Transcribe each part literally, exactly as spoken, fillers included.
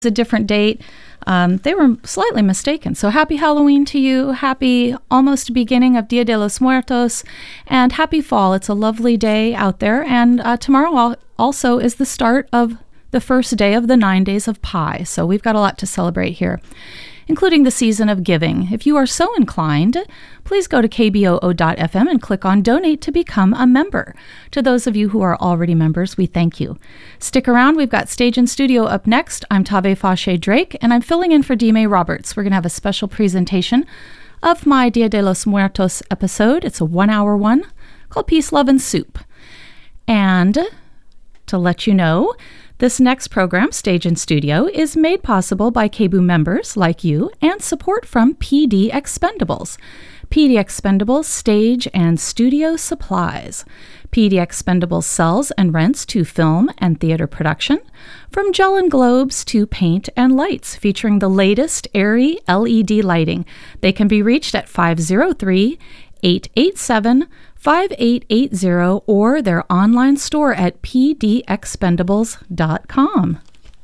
a different date. Um, they were slightly mistaken. So happy Halloween to you. Happy almost beginning of Dia de los Muertos. And happy fall. It's a lovely day out there. And uh, tomorrow also is the start of the first day of the nine days of Pi. So we've got a lot to celebrate here, including the season of giving. If you are so inclined, please go to k b o o dot f m and click on Donate to become a member. To those of you who are already members, we thank you. Stick around. We've got Stage and Studio up next. I'm Tave Fauché Drake, and I'm filling in for Dime Roberts. We're going to have a special presentation of my Dia de los Muertos episode. It's a one-hour one called Peace, Love, and Soup. And to let you know, this next program, Stage and Studio, is made possible by K B O O members like you and support from P D Expendables. P D Expendables stage and studio supplies. P D Expendables sells and rents to film and theater production, from gel and globes to paint and lights, featuring the latest airy L E D lighting. They can be reached at five oh three, eight eight seven, five eight eight zero or their online store at p d expendables dot com.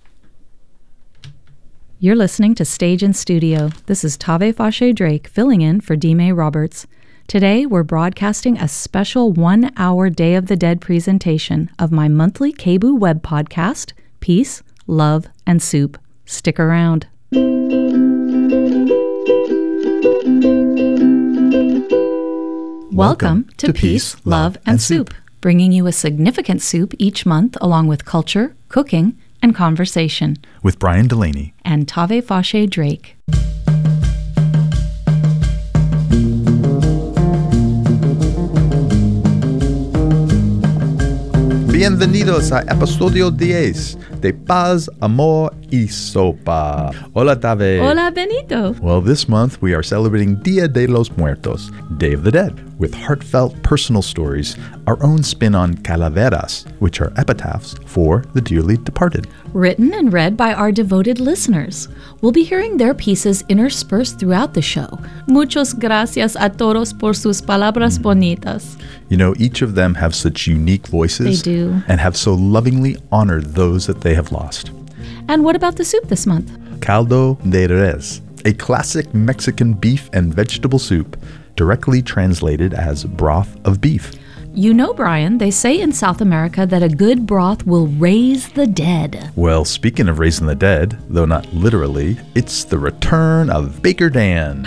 You're listening to Stage and Studio. This is Tave Fauché Drake filling in for Dime Roberts. Today, we're broadcasting a special one-hour Day of the Dead presentation of my monthly K B O O web podcast, Peace, Love, and Soup. Stick around. Welcome to Peace, Love, and Soup, bringing you a significant soup each month along with culture, cooking, and conversation. With Brian Delaney and Tave Fauché Drake. Bienvenidos a episodio diez de Paz, Amor y Sopa. Hola, Tave. Hola, Benito. Well, this month we are celebrating Dia de los Muertos, Day of the Dead, with heartfelt personal stories, our own spin on calaveras, which are epitaphs for the dearly departed. Written and read by our devoted listeners. We'll be hearing their pieces interspersed throughout the show. Muchas gracias a todos por sus palabras bonitas. You know, each of them have such unique voices. They do. And have so lovingly honored those that they have lost. And what about the soup this month? Caldo de res, a classic Mexican beef and vegetable soup, directly translated as broth of beef. You know, Brian, they say in South America that a good broth will raise the dead. Well, speaking of raising the dead, though not literally, it's the return of Baker Dan.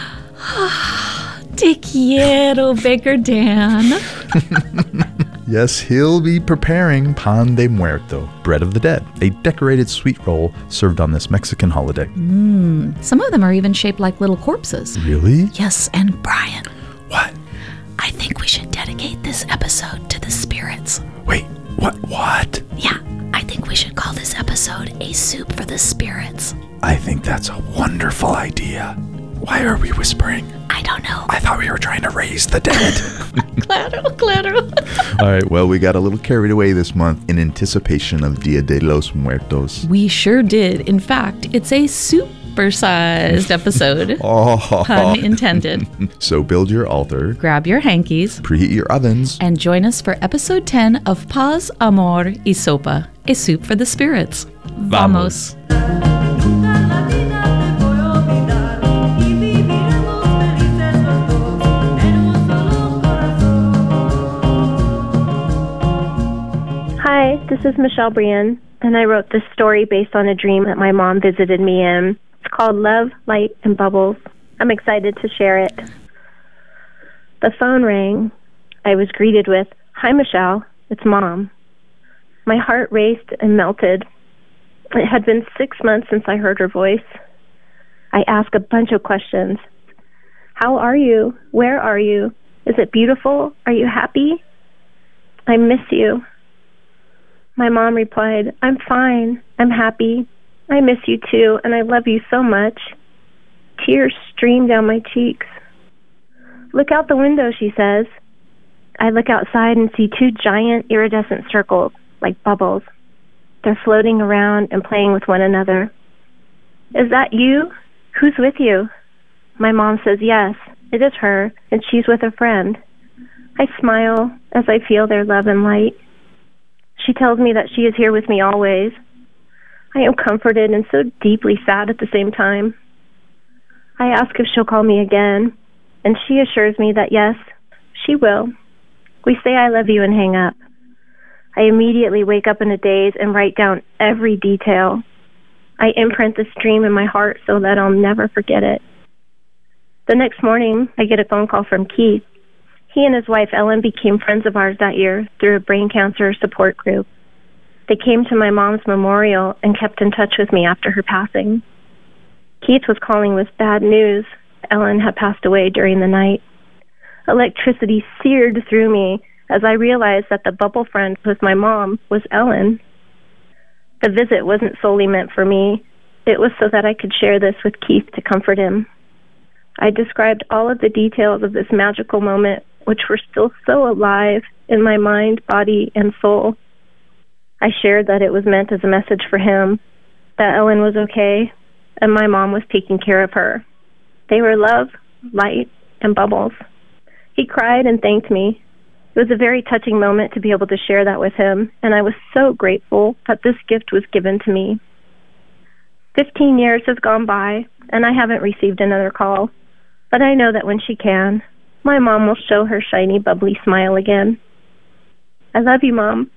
Te quiero, Baker Dan. Yes, he'll be preparing pan de muerto, bread of the dead, a decorated sweet roll served on this Mexican holiday. Mmm. Some of them are even shaped like little corpses. Really? Yes, and Brian. What? I think we should dedicate this episode to the spirits. Wait, what? What? Yeah, I think we should call this episode A Soup for the Spirits. I think that's a wonderful idea. Why are we whispering? I don't know. I thought we were trying to raise the dead. Claro, claro. All right, well, we got a little carried away this month in anticipation of Dia de los Muertos. We sure did. In fact, it's a super-sized episode. Oh. Pun intended. So build your altar. Grab your hankies. Preheat your ovens. And join us for episode ten of Paz, Amor y Sopa, a soup for the spirits. Vamos. Vamos. Hi, this is Michelle Brian, and I wrote this story based on a dream that my mom visited me in. It's called Love, Light, and Bubbles. I'm excited to share it. The phone rang. I was greeted with, "Hi, Michelle, it's Mom." My heart raced and melted. It had been six months since I heard her voice. I asked a bunch of questions. How are you? Where are you? Is it beautiful? Are you happy? I miss you. My mom replied, "I'm fine. I'm happy. I miss you too, and I love you so much." Tears streamed down my cheeks. "Look out the window," she says. I look outside and see two giant iridescent circles, like bubbles. They're floating around and playing with one another. "Is that you? Who's with you?" My mom says, "Yes, it is her, and she's with a friend." I smile as I feel their love and light. She tells me that she is here with me always. I am comforted and so deeply sad at the same time. I ask if she'll call me again, and she assures me that yes, she will. We say I love you and hang up. I immediately wake up in a daze and write down every detail. I imprint this dream in my heart so that I'll never forget it. The next morning, I get a phone call from Keith. He and his wife Ellen became friends of ours that year through a brain cancer support group. They came to my mom's memorial and kept in touch with me after her passing. Keith was calling with bad news. Ellen had passed away during the night. Electricity seared through me as I realized that the bubble friend with my mom was Ellen. The visit wasn't solely meant for me. It was so that I could share this with Keith to comfort him. I described all of the details of this magical moment, which were still so alive in my mind, body, and soul. I shared that it was meant as a message for him, that Ellen was okay, and my mom was taking care of her. They were love, light, and bubbles. He cried and thanked me. It was a very touching moment to be able to share that with him, and I was so grateful that this gift was given to me. Fifteen years has gone by, and I haven't received another call, but I know that when she can, my mom will show her shiny, bubbly smile again. I love you, Mom.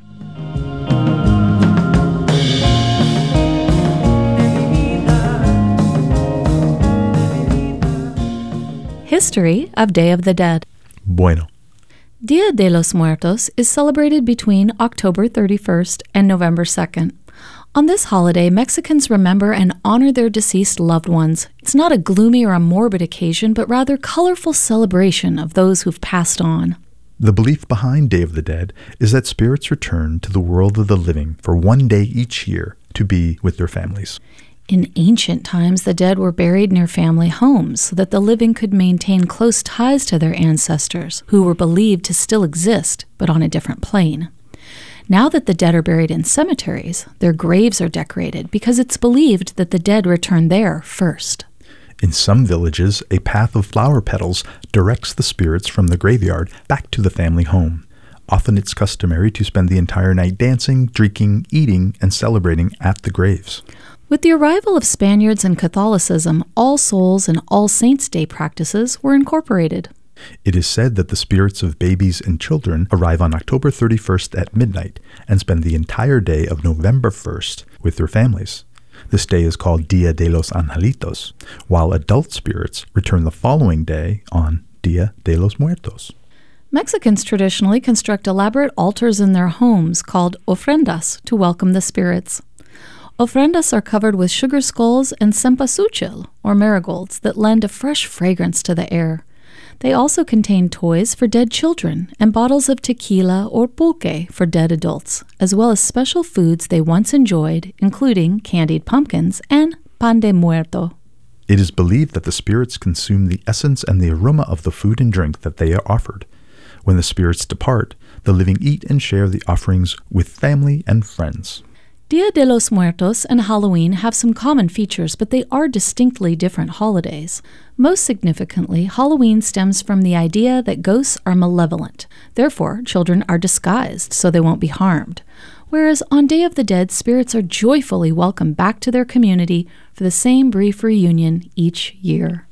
History of Day of the Dead. Bueno. Dia de los Muertos is celebrated between October thirty-first and November second. On this holiday, Mexicans remember and honor their deceased loved ones. It's not a gloomy or a morbid occasion, but rather colorful celebration of those who've passed on. The belief behind Day of the Dead is that spirits return to the world of the living for one day each year to be with their families. In ancient times, the dead were buried near family homes so that the living could maintain close ties to their ancestors, who were believed to still exist, but on a different plane. Now that the dead are buried in cemeteries, their graves are decorated because it's believed that the dead return there first. In some villages, a path of flower petals directs the spirits from the graveyard back to the family home. Often it's customary to spend the entire night dancing, drinking, eating, and celebrating at the graves. With the arrival of Spaniards and Catholicism, All Souls and All Saints' Day practices were incorporated. It is said that the spirits of babies and children arrive on October thirty-first at midnight and spend the entire day of November first with their families. This day is called Dia de los Angelitos, while adult spirits return the following day on Dia de los Muertos. Mexicans traditionally construct elaborate altars in their homes called ofrendas to welcome the spirits. Ofrendas are covered with sugar skulls and cempasúchil, or marigolds, that lend a fresh fragrance to the air. They also contain toys for dead children and bottles of tequila or pulque for dead adults, as well as special foods they once enjoyed, including candied pumpkins and pan de muerto. It is believed that the spirits consume the essence and the aroma of the food and drink that they are offered. When the spirits depart, the living eat and share the offerings with family and friends. Dia de los Muertos and Halloween have some common features, but they are distinctly different holidays. Most significantly, Halloween stems from the idea that ghosts are malevolent. Therefore, children are disguised so they won't be harmed. Whereas on Day of the Dead, spirits are joyfully welcomed back to their community for the same brief reunion each year.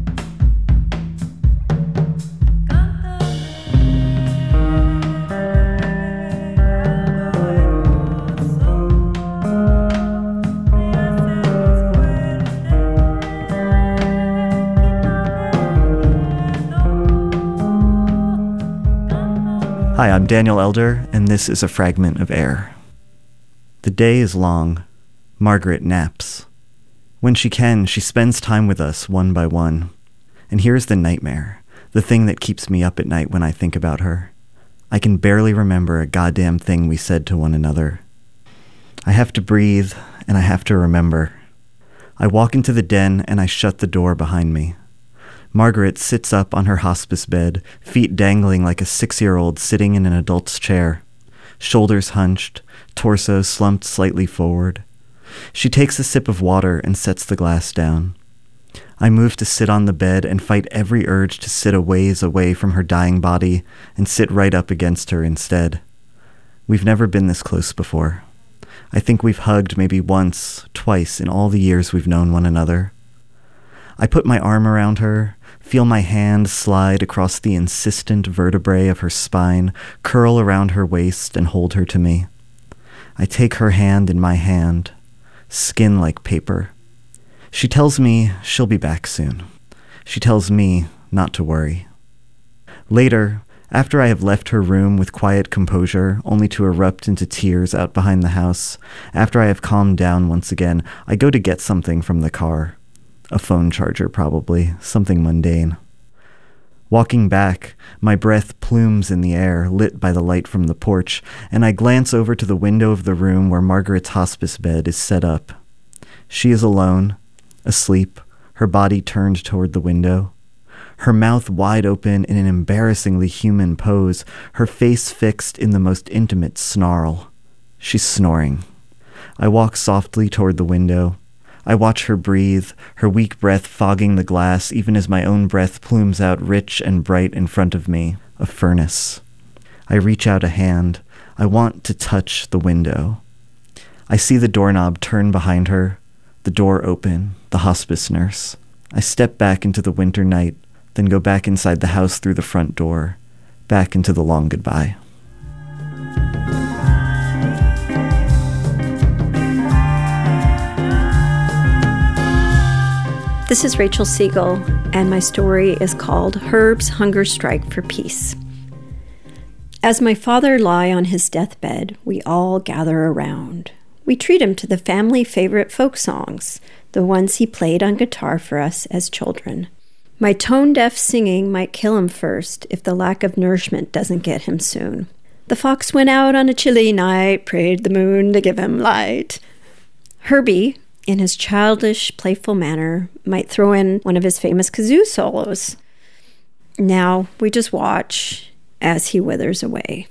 Hi, I'm Daniel Elder, and this is a fragment of air. The day is long. Margaret naps. When she can, she spends time with us one by one. And here's the nightmare, the thing that keeps me up at night when I think about her. I can barely remember a goddamn thing we said to one another. I have to breathe, and I have to remember. I walk into the den, and I shut the door behind me. Margaret sits up on her hospice bed, feet dangling like a six-year-old sitting in an adult's chair, shoulders hunched, torso slumped slightly forward. She takes a sip of water and sets the glass down. I move to sit on the bed and fight every urge to sit a ways away from her dying body and sit right up against her instead. We've never been this close before. I think we've hugged maybe once, twice in all the years we've known one another. I put my arm around her, feel my hand slide across the insistent vertebrae of her spine, curl around her waist, and hold her to me. I take her hand in my hand, skin like paper. She tells me she'll be back soon. She tells me not to worry. Later, after I have left her room with quiet composure, only to erupt into tears out behind the house, after I have calmed down once again, I go to get something from the car. A phone charger, probably, something mundane. Walking back, my breath plumes in the air, lit by the light from the porch, and I glance over to the window of the room where Margaret's hospice bed is set up. She is alone, asleep, her body turned toward the window. Her mouth wide open in an embarrassingly human pose, her face fixed in the most intimate snarl. She's snoring. I walk softly toward the window. I watch her breathe, her weak breath fogging the glass even as my own breath plumes out rich and bright in front of me, a furnace. I reach out a hand. I want to touch the window. I see the doorknob turn behind her, the door open, the hospice nurse. I step back into the winter night, then go back inside the house through the front door, back into the long goodbye. This is Rachel Siegel, and my story is called Herb's Hunger Strike for Peace. As my father lie on his deathbed, we all gather around. We treat him to the family favorite folk songs, the ones he played on guitar for us as children. My tone-deaf singing might kill him first if the lack of nourishment doesn't get him soon. The fox went out on a chilly night, prayed the moon to give him light. Herbie, in his childish, playful manner, might throw in one of his famous kazoo solos. Now we just watch as he withers away.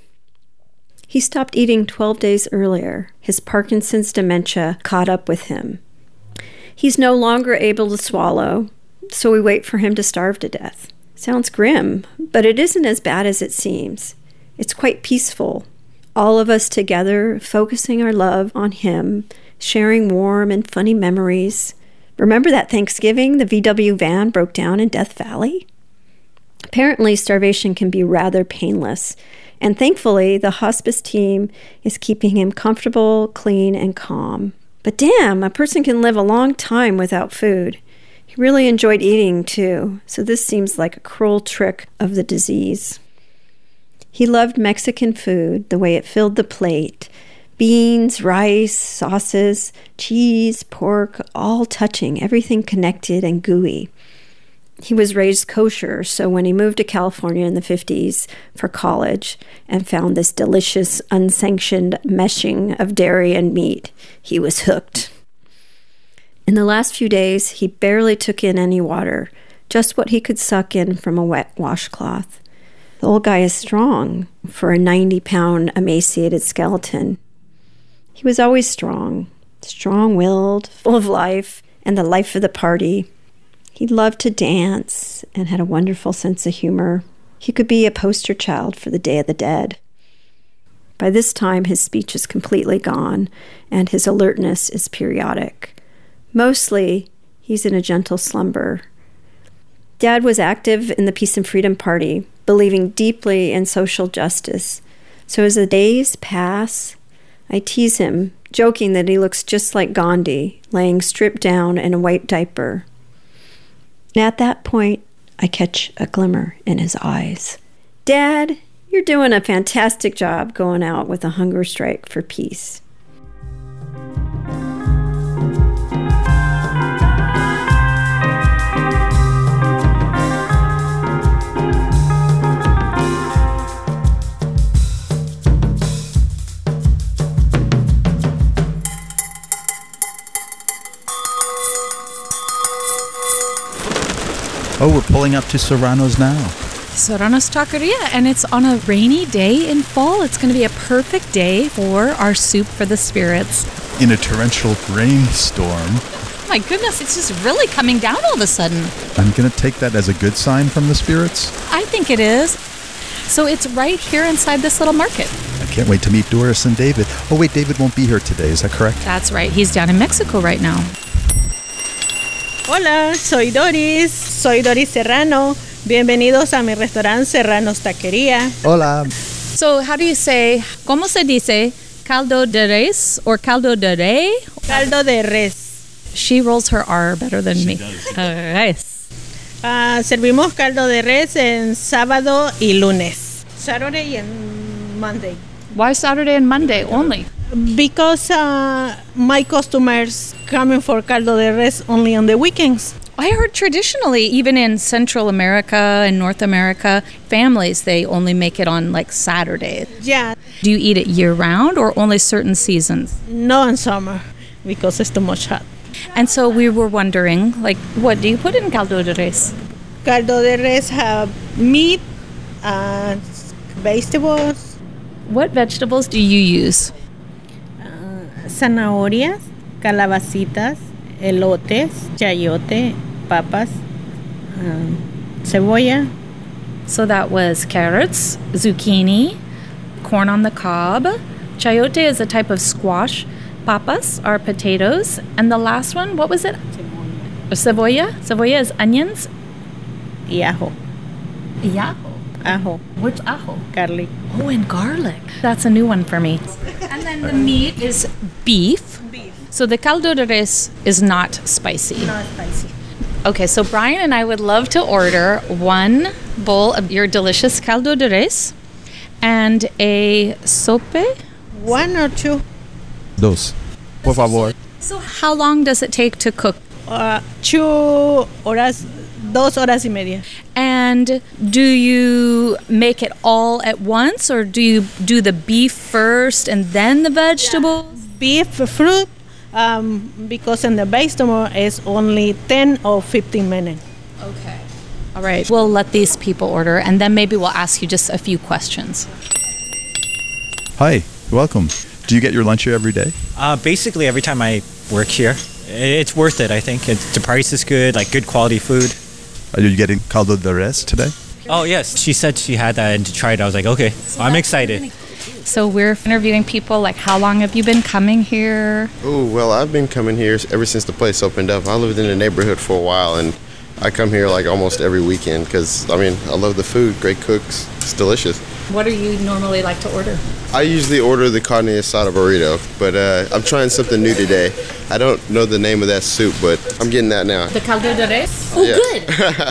He stopped eating twelve days earlier. His Parkinson's dementia caught up with him. He's no longer able to swallow, so we wait for him to starve to death. Sounds grim, but it isn't as bad as it seems. It's quite peaceful. All of us together, focusing our love on him, sharing warm and funny memories. Remember that Thanksgiving the V W van broke down in Death Valley? Apparently, starvation can be rather painless, and thankfully, the hospice team is keeping him comfortable, clean, and calm. But damn, a person can live a long time without food. He really enjoyed eating, too, so this seems like a cruel trick of the disease. He loved Mexican food, the way it filled the plate. Beans, rice, sauces, cheese, pork, all touching, everything connected and gooey. He was raised kosher, so when he moved to California in the fifties for college and found this delicious, unsanctioned meshing of dairy and meat, he was hooked. In the last few days, he barely took in any water, just what he could suck in from a wet washcloth. The old guy is strong for a ninety-pound emaciated skeleton. He was always strong, strong-willed, full of life, and the life of the party. He loved to dance and had a wonderful sense of humor. He could be a poster child for the Day of the Dead. By this time, his speech is completely gone, and his alertness is periodic. Mostly, he's in a gentle slumber. Dad was active in the Peace and Freedom Party, believing deeply in social justice. So as the days pass, I tease him, joking that he looks just like Gandhi, laying stripped down in a white diaper. And at that point, I catch a glimmer in his eyes. Dad, you're doing a fantastic job going out with a hunger strike for peace. Oh, we're pulling up to Serrano's now. Serrano's Taqueria, and it's on a rainy day in fall. It's going to be a perfect day for our soup for the spirits. In a torrential rainstorm. Oh my goodness, it's just really coming down all of a sudden. I'm going to take that as a good sign from the spirits. I think it is. So it's right here inside this little market. I can't wait to meet Doris and David. Oh, wait, David won't be here today. Is that correct? That's right. He's down in Mexico right now. Hola, soy Doris. Soy Doris Serrano. Bienvenidos a mi restaurante Serrano's Taquería. Hola. So how do you say, ¿cómo se dice caldo de res or caldo de re? Caldo de res. She rolls her R better than She me. does. Uh, res. Uh, servimos caldo de res en sábado y lunes. Saturday and Monday. Why Saturday and Monday only? Because uh, my customers coming for caldo de res only on the weekends. I heard traditionally, even in Central America and North America, families, they only make it on like Saturday. Yeah, Do you eat it year round or only certain seasons? no in summer because it's too much hot. And so we were wondering, like, what do you put in caldo de res? Caldo de res have meat and vegetables, What vegetables do you use? zanahorias, calabacitas, elotes, chayote, papas, um, cebolla. So that was carrots, zucchini, corn on the cob. Chayote is a type of squash. Papas are potatoes. And the last one, what was it? Cebolla. Cebolla is onions. Y ajo, Yeah. ajo, Which ajo? garlic. Oh, and garlic. That's a new one for me. And then the meat is beef. Beef, So the caldo de res is not spicy. not spicy. Okay, so Brian and I would love to order one bowl of your delicious caldo de res and a sope. One or two, Dos. Por favor. So how long does it take to cook? uh, two horas, dos horas y media. And do you make it all at once or do you do the beef first and then the vegetables? Beef, fruit, um, because in the vegetable is only ten or fifteen minutes. Okay. All right. We'll let these people order and then maybe we'll ask you just a few questions. Hi, welcome. Do you get your lunch here every day? Uh, basically, every time I work here, it's worth it, I think. It's, the price is good, like good quality food. Are you getting caldo de res today? Oh, yes. She said she had that and to try it. I was like, okay, I'm excited. So we're interviewing people like how long have you been coming here? Oh, well, I've been coming here ever since the place opened up. I lived in the neighborhood for a while, and I come here like almost every weekend because, I mean, I love the food. Great cooks. It's delicious. What do you normally like to order? I usually order the carne asada burrito, but uh, I'm trying something new today. I don't know the name of that soup, but I'm getting that now. The caldo de res? Oh, Yeah. good.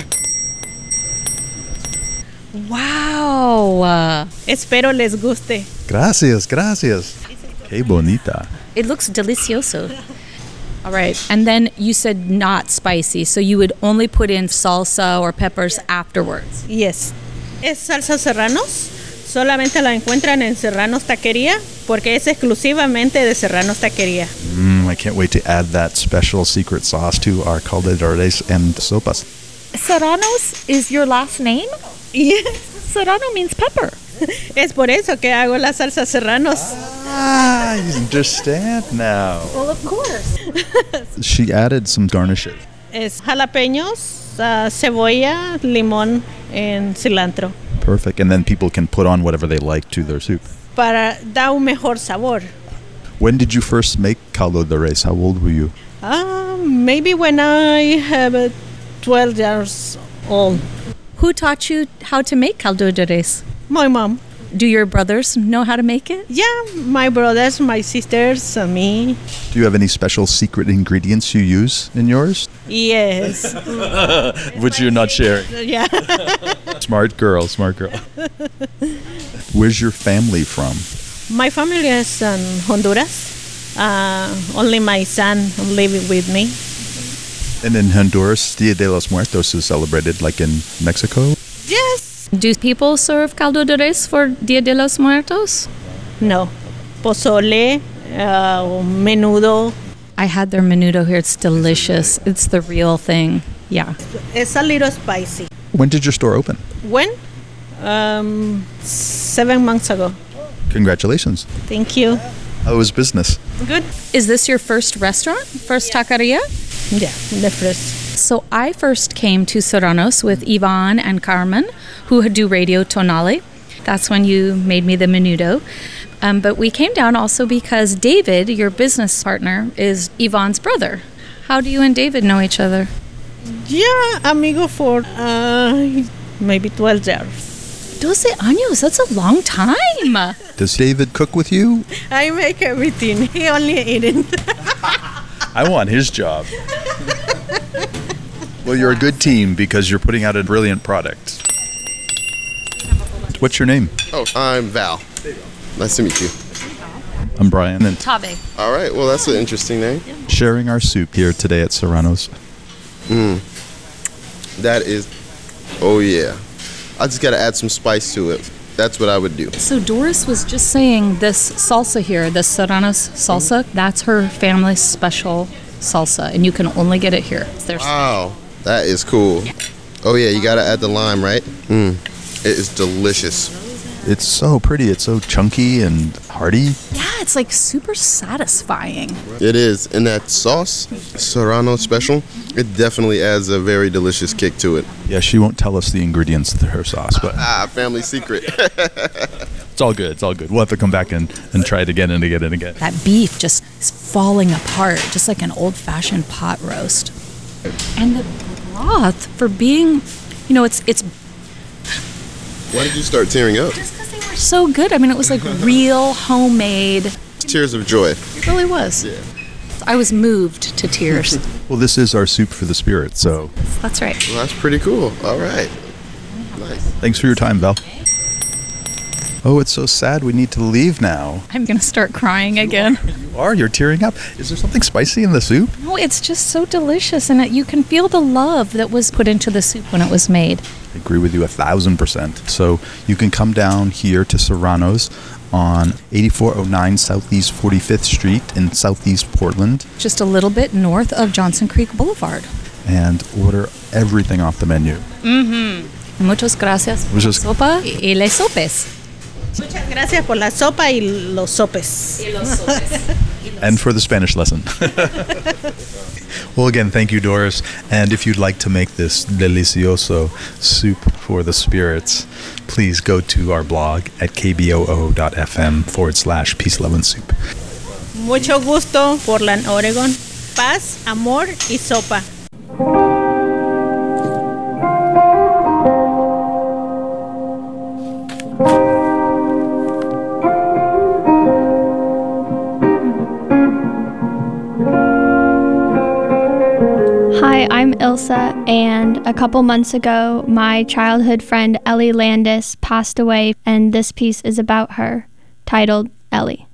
Wow. Uh, Espero les guste. Gracias, gracias. Qué bonita. it looks delicioso. All right. And then you said not spicy, so you would only put in salsa or peppers afterwards. Yes. Es salsa Serranos. Solamente la encuentran en Serranos Taquería porque es exclusivamente de Serranos Taquería. Mm, I can't wait to add that special secret sauce to our caldo de res and sopas. Serranos is your last name? Yes. Serrano means pepper. Es por eso que hago la salsa Serranos. Ah, I understand now. Well, of course. She added some garnishes. Es jalapeños, uh, cebolla, limón, and cilantro. Perfect. And then people can put on whatever they like to their soup. Para dar un mejor sabor. When did you first make caldo de res? How old were you? Uh, maybe when I have uh, twelve years old. Who taught you how to make caldo de res? My mom. Do your brothers know how to make it? Yeah, my brothers, my sisters, and me. Do you have any special secret ingredients you use in yours? Yes. Which you're not sharing. Yeah. Smart girl, smart girl. Where's your family from? My family is in Honduras. Uh, only my son living with me. And in Honduras, Dia de los Muertos is celebrated like in Mexico? Yes. Do people serve caldo de res for Dia de los Muertos? No. Pozole, uh, menudo. I had their menudo here. It's delicious. It's the real thing. Yeah. It's a little spicy. When did your store open? When? Um, seven months ago. Congratulations. Thank you. How was business? Good. Is this your first restaurant? First taqueria? Yeah, the first. So I first came to Serranos with Ivan and Carmen, who do Radio Tonale. That's when you made me the menudo. Um, but we came down also because David, your business partner, is Yvonne's brother. How do you and David know each other? Yeah, amigo for uh, maybe twelve years. Doce años, that's a long time. Does David cook with you? I make everything. He only eating. I want his job. Well, you're a good team because you're putting out a brilliant product. What's your name? Oh, I'm Val. Nice to meet you. I'm Brian. And Tabe. All right, well, that's an interesting name. sharing our soup here today at Serrano's. Mm. That is, oh yeah. I just got to add some spice to it. That's what I would do. So Doris was just saying this salsa here, this Serrano's salsa, that's her family's special salsa, and you can only get it here. It's their Wow, that is cool. Oh yeah, you got to add the lime, right? Mm. It is delicious. It's so pretty. It's so chunky and hearty. Yeah, it's like super satisfying. It is. And that sauce, Serrano special, it definitely adds a very delicious kick to it. Yeah, she won't tell us the ingredients to her sauce, but Ah, family secret. it's all good. It's all good. We'll have to come back and, and try it again and again and again. That beef just is falling apart, just like an old-fashioned pot roast. And the broth, for being, you know, it's it's Why did you start tearing up? just because they were so good. I mean, it was like real homemade. Tears of joy. It really was. Yeah. I was moved to tears. Well, this is our soup for the spirit, so That's right. Well, that's pretty cool. All right. Nice. thanks for your time, Val. Oh, it's so sad we need to leave now. I'm going to start crying again. You are? You're tearing up. Is there something spicy in the soup? No, it's just so delicious, and it, you can feel the love that was put into the soup when it was made. I agree with you a thousand percent. So you can come down here to Serrano's on eighty-four oh nine Southeast forty-fifth Street in Southeast Portland Just a little bit north of Johnson Creek Boulevard. and order everything off the menu. Mm-hmm. Muchas gracias. Muchas- Sopa y les sopes. Muchas gracias por la sopa y los sopes. And for the Spanish lesson. Well, again, thank you, Doris. And if you'd like to make this delicioso soup for the spirits, please go to our blog at kboo.fm forward slash peace, love, and soup. Mucho gusto, Portland, Oregon. Paz, amor y sopa. Hi, I'm Ilsa, and a couple months ago, my childhood friend Ellie Landis passed away, and this piece is about her, titled Ellie.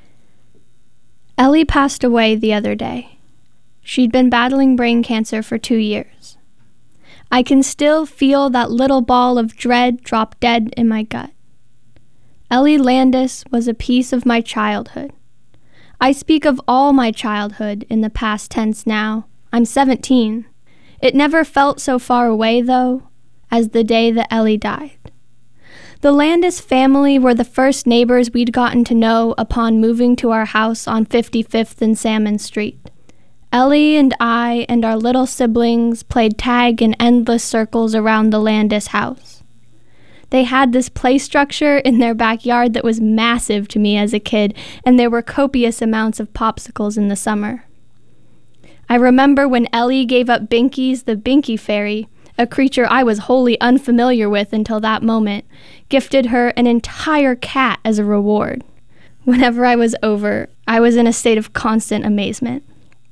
Ellie passed away the other day. She'd been battling brain cancer for two years. I can still feel that little ball of dread drop dead in my gut. Ellie Landis was a piece of my childhood. I speak of all my childhood in the past tense now. I'm seventeen. It never felt so far away, though, as the day that Ellie died. The Landis family were the first neighbors we'd gotten to know upon moving to our house on fifty-fifth and Salmon Street. Ellie and I and our little siblings played tag in endless circles around the Landis house. They had this play structure in their backyard that was massive to me as a kid, and there were copious amounts of popsicles in the summer. I remember when Ellie gave up Binkies the Binky Fairy, a creature I was wholly unfamiliar with until that moment, gifted her an entire cat as a reward. Whenever I was over, I was in a state of constant amazement.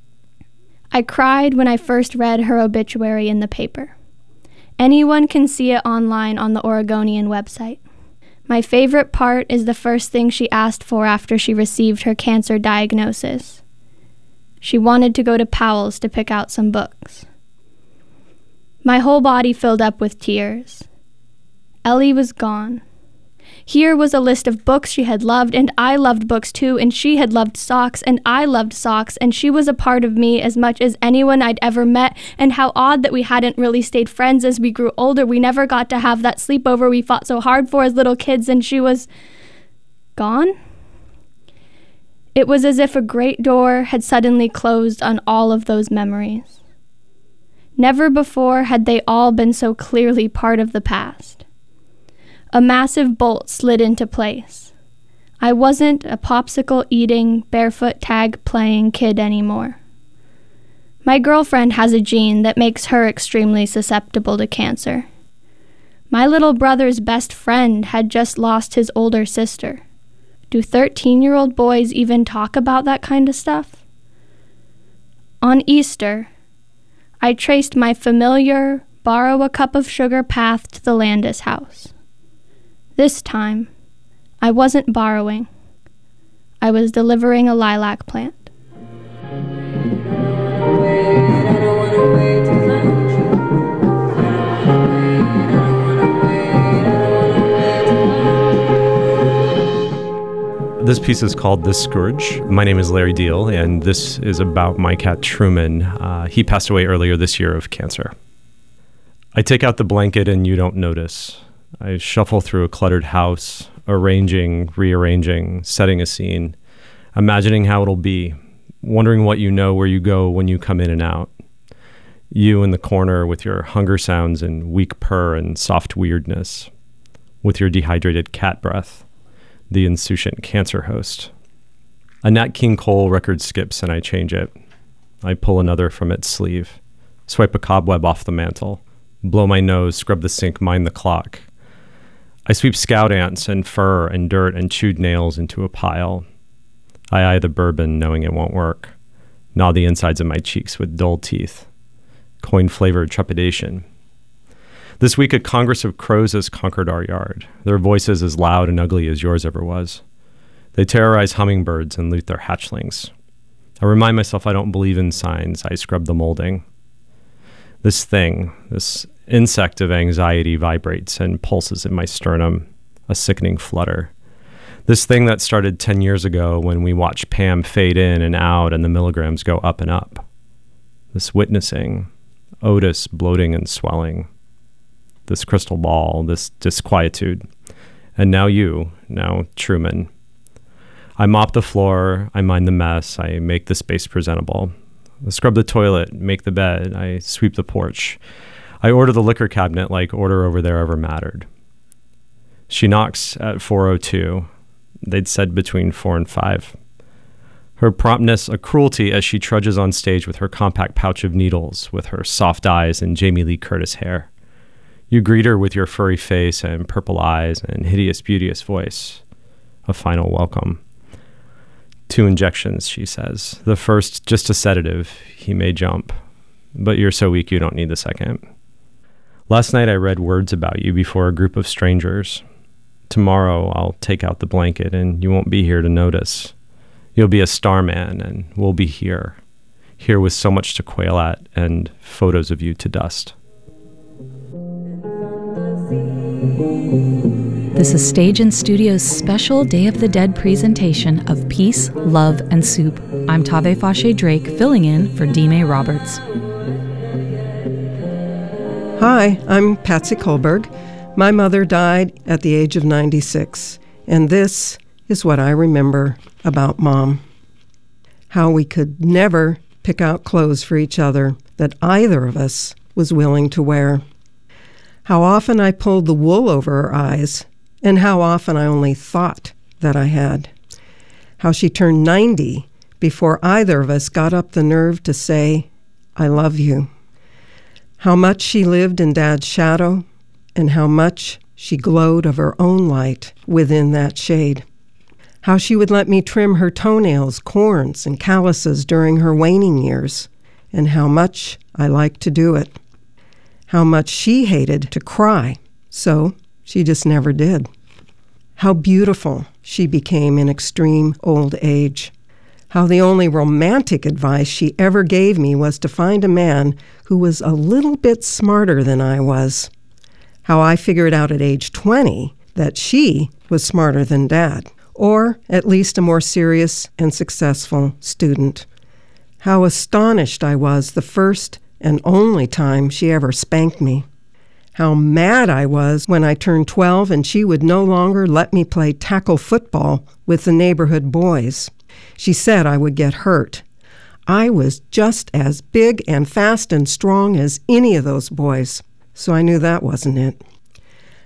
I cried when I first read her obituary in the paper. Anyone can see it online on the Oregonian website. My favorite part is the first thing she asked for after she received her cancer diagnosis. She wanted to go to Powell's to pick out some books. My whole body filled up with tears. Ellie was gone. Here was a list of books she had loved, and I loved books too, and she had loved socks, and I loved socks, and she was a part of me as much as anyone I'd ever met, and how odd that we hadn't really stayed friends as we grew older. We never got to have that sleepover we fought so hard for as little kids, and she was gone? It was as if a great door had suddenly closed on all of those memories. Never before had they all been so clearly part of the past. A massive bolt slid into place. I wasn't a popsicle-eating, barefoot tag-playing kid anymore. My girlfriend has a gene that makes her extremely susceptible to cancer. My little brother's best friend had just lost his older sister. Do thirteen-year-old boys even talk about that kind of stuff? On Easter, I traced my familiar borrow a cup of sugar path to the Landis house. This time, I wasn't borrowing. I was delivering a lilac plant. This piece is called This Scourge. My name is Larry Deal, and this is about my cat Truman. Uh, he passed away earlier this year of cancer. I take out the blanket and you don't notice. I shuffle through a cluttered house, arranging, rearranging, setting a scene, imagining how it'll be, wondering what you know where you go when you come in and out. You in the corner with your hunger sounds and weak purr and soft weirdness, with your dehydrated cat breath, the insouciant cancer host. A Nat King Cole record skips and I change it. I pull another from its sleeve, swipe a cobweb off the mantle, blow my nose, scrub the sink, mind the clock. I sweep scout ants and fur and dirt and chewed nails into a pile. I eye the bourbon, knowing it won't work. Gnaw the insides of my cheeks with dull teeth. Coin-flavored trepidation. This week, a Congress of crows has conquered our yard, their voices as loud and ugly as yours ever was. They terrorize hummingbirds and loot their hatchlings. I remind myself I don't believe in signs. I scrub the molding. This thing, this insect of anxiety vibrates and pulses in my sternum, a sickening flutter. This thing that started ten years ago when we watched Pam fade in and out and the milligrams go up and up. This witnessing, Otis bloating and swelling. This crystal ball, this disquietude. And now you, now Truman. I mop the floor, I mind the mess, I make the space presentable. I scrub the toilet, make the bed, I sweep the porch. I order the liquor cabinet like order over there ever mattered. She knocks at four oh two. They'd said between four and five. Her promptness a cruelty as she trudges on stage with her compact pouch of needles, with her soft eyes and Jamie Lee Curtis hair. You greet her with your furry face and purple eyes and hideous, beauteous voice. A final welcome. Two injections, she says. The first, just a sedative. He may jump. But you're so weak you don't need the second. Last night I read words about you before a group of strangers. Tomorrow I'll take out the blanket and you won't be here to notice. You'll be a starman and we'll be here. Here with so much to quail at and photos of you to dust. This is Stage and Studio's special Day of the Dead presentation of Peace, Love, and Soup. I'm Tave Fashe Drake, filling in for Dime Roberts. Hi, I'm Patsy Kohlberg. My mother died at the age of ninety-six, and this is what I remember about Mom. How we could never pick out clothes for each other that either of us was willing to wear. How often I pulled the wool over her eyes, and how often I only thought that I had. How she turned ninety before either of us got up the nerve to say, I love you. How much she lived in Dad's shadow, and how much she glowed of her own light within that shade. How she would let me trim her toenails, corns, and calluses during her waning years, and how much I liked to do it. How much she hated to cry, so she just never did. How beautiful she became in extreme old age. How the only romantic advice she ever gave me was to find a man who was a little bit smarter than I was. How I figured out at age twenty that she was smarter than Dad, or at least a more serious and successful student. How astonished I was the first and only time she ever spanked me. How mad I was when I turned twelve and she would no longer let me play tackle football with the neighborhood boys. She said I would get hurt. I was just as big and fast and strong as any of those boys, so I knew that wasn't it.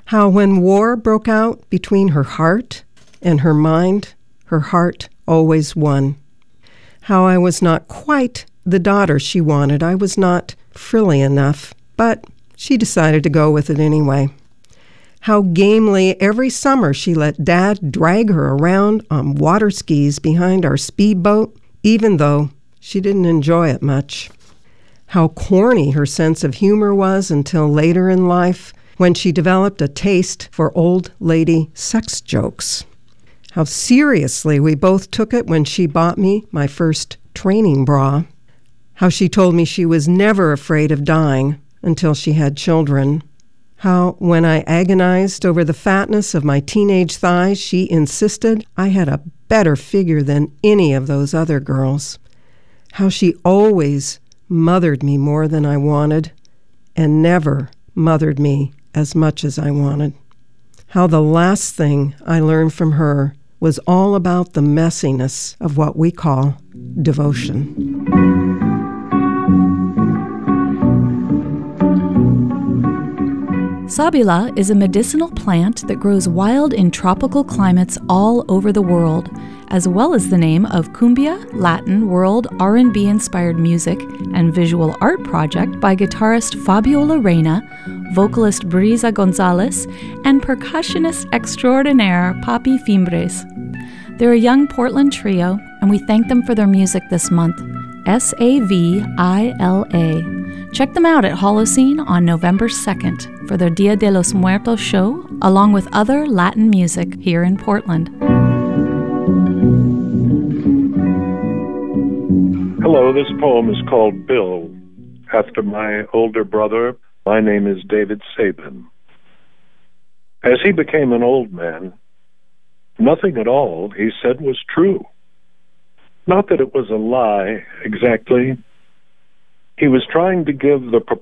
How when war broke out between her heart and her mind, her heart always won. How I was not quite the daughter she wanted. I was not frilly enough, but she decided to go with it anyway. How gamely every summer she let Dad drag her around on water skis behind our speedboat, even though she didn't enjoy it much. How corny her sense of humor was until later in life, when she developed a taste for old lady sex jokes. How seriously we both took it when she bought me my first training bra. How she told me she was never afraid of dying until she had children. How, when I agonized over the fatness of my teenage thighs, she insisted I had a better figure than any of those other girls. How she always mothered me more than I wanted, and never mothered me as much as I wanted. How the last thing I learned from her was all about the messiness of what we call devotion. Sabila is a medicinal plant that grows wild in tropical climates all over the world, as well as the name of Cumbia, Latin world R and B inspired music and visual art project by guitarist Fabiola Reyna, vocalist Brisa Gonzalez, and percussionist extraordinaire Papi Fimbres. They're a young Portland trio, and we thank them for their music this month. S A V I L A. Check them out at Holocene on November second for their Dia de los Muertos show, along with other Latin music here in Portland. Hello, this poem is called Bill, after my older brother. My name is David Sabin. As he became an old man, nothing at all he said was true. Not that it was a lie exactly. He was trying to give the